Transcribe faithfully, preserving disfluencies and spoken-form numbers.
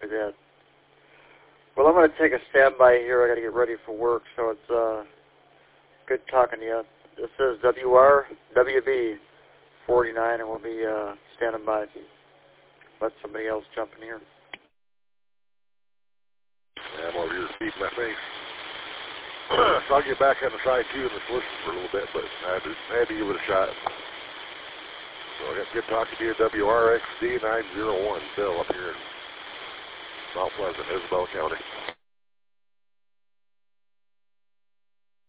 Copy that. Well, I'm going to take a standby here. I got to get ready for work, so it's uh, good talking to you. This is W R W B forty-nine, and we'll be uh, standing by. Let somebody else jump in here. Yeah, I'm over here keeping my face. So I'll get back on the side two and just listen for a little bit, but I had to, I had to give it a shot. So I got good talking to you, W R X D nine zero one, Bill, up here in Mount Pleasant, Isabella County.